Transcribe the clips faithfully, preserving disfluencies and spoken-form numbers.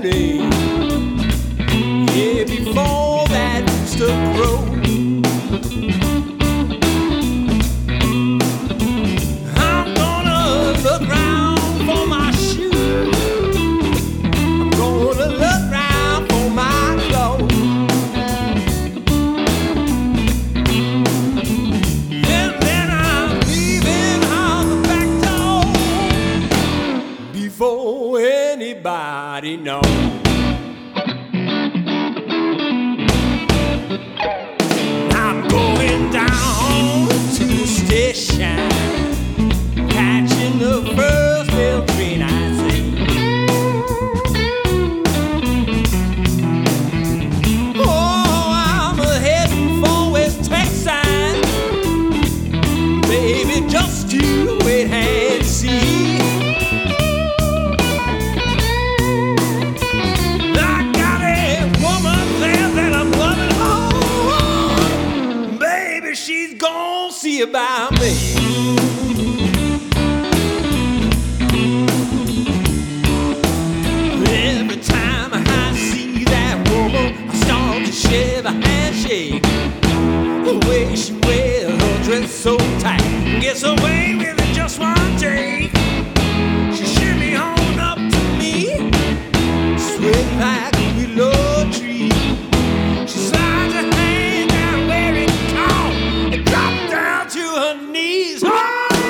morning. Yeah, before that rooster crow. I'm gonna look round for my shoes. I'm gonna look round for my clothes. And then I'm leaving out the back door before anybody knows. I'm going down to the station, catching the first mail train I see. Oh, I'm heading for West Texas, baby, just you wait and see. I got a woman there that I'm loving, oh, baby, she's gonna see about me. Every time I see that woman, I start to shiver and shake. The way she wears her dress so tight, gets away with it just one take. She shimmy on up to me, sway like a willow tree. She slides her hand down where it caught and drops down to her knees. Oh,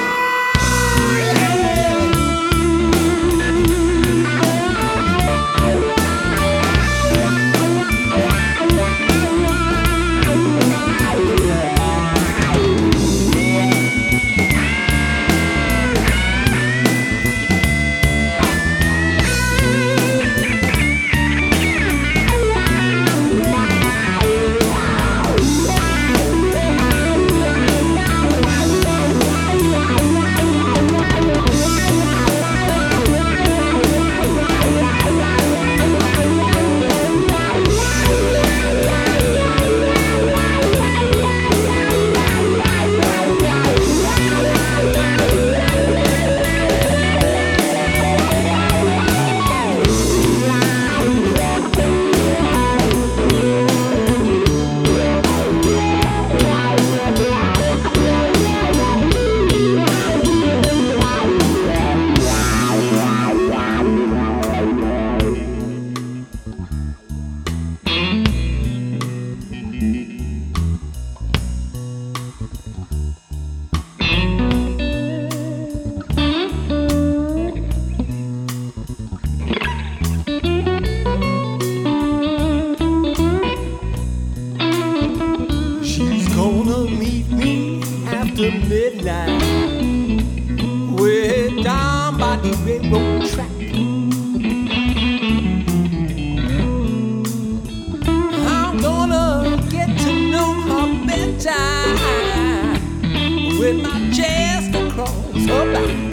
she's gonna meet me after midnight, way down by the railroad track. I'm gonna get to know her better with my chest across her back.